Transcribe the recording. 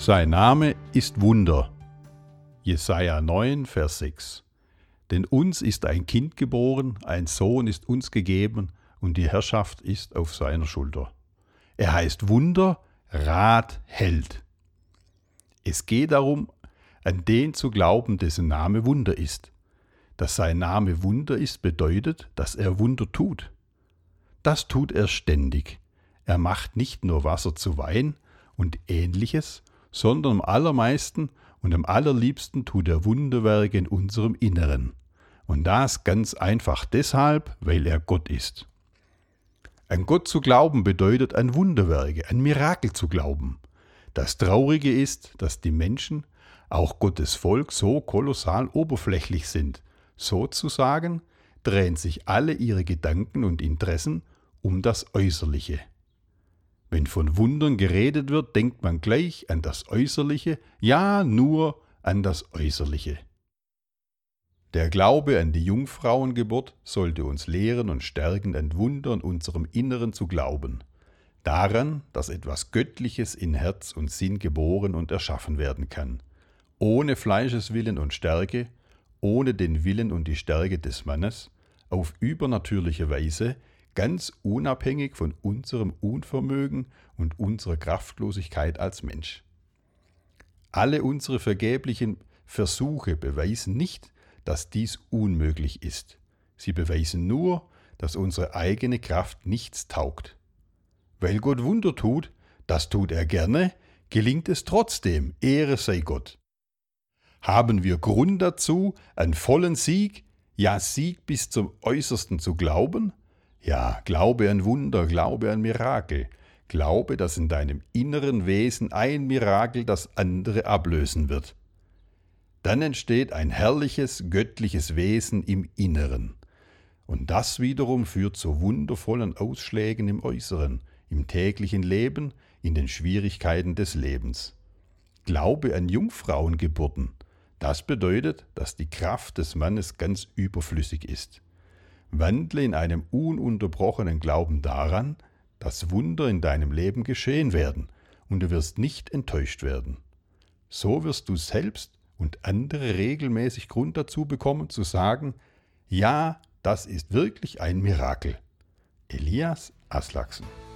Sein Name ist Wunder. Jesaja 9, Vers 6. Denn uns ist ein Kind geboren, ein Sohn ist uns gegeben und die Herrschaft ist auf seiner Schulter. Er heißt Wunder, Rat, Held. Es geht darum, an den zu glauben, dessen Name Wunder ist. Dass sein Name Wunder ist, bedeutet, dass er Wunder tut. Das tut er ständig. Er macht nicht nur Wasser zu Wein und Ähnliches, sondern am allermeisten und am allerliebsten tut er Wunderwerke in unserem Inneren. Und das ganz einfach deshalb, weil er Gott ist. An Gott zu glauben bedeutet an Wunderwerke, an Mirakel zu glauben. Das Traurige ist, dass die Menschen, auch Gottes Volk, so kolossal oberflächlich sind. Sozusagen drehen sich alle ihre Gedanken und Interessen um das Äußerliche. Wenn von Wundern geredet wird, denkt man gleich an das Äußerliche, ja, nur an das Äußerliche. Der Glaube an die Jungfrauengeburt sollte uns lehren und stärken, an Wunder in unserem Inneren zu glauben. Daran, dass etwas Göttliches in Herz und Sinn geboren und erschaffen werden kann. Ohne Fleischeswillen und Stärke, ohne den Willen und die Stärke des Mannes, auf übernatürliche Weise, ganz unabhängig von unserem Unvermögen und unserer Kraftlosigkeit als Mensch. Alle unsere vergeblichen Versuche beweisen nicht, dass dies unmöglich ist. Sie beweisen nur, dass unsere eigene Kraft nichts taugt. Weil Gott Wunder tut, das tut er gerne, gelingt es trotzdem, Ehre sei Gott. Haben wir Grund dazu, an vollen Sieg, ja Sieg bis zum Äußersten zu glauben? Ja, glaube an Wunder, glaube an Mirakel. Glaube, dass in deinem inneren Wesen ein Mirakel das andere ablösen wird. Dann entsteht ein herrliches, göttliches Wesen im Inneren. Und das wiederum führt zu wundervollen Ausschlägen im Äußeren, im täglichen Leben, in den Schwierigkeiten des Lebens. Glaube an Jungfrauengeburten. Das bedeutet, dass die Kraft des Mannes ganz überflüssig ist. Wandle in einem ununterbrochenen Glauben daran, dass Wunder in deinem Leben geschehen werden und du wirst nicht enttäuscht werden. So wirst du selbst und andere regelmäßig Grund dazu bekommen, zu sagen, ja, das ist wirklich ein Mirakel. Elias Aslaksen.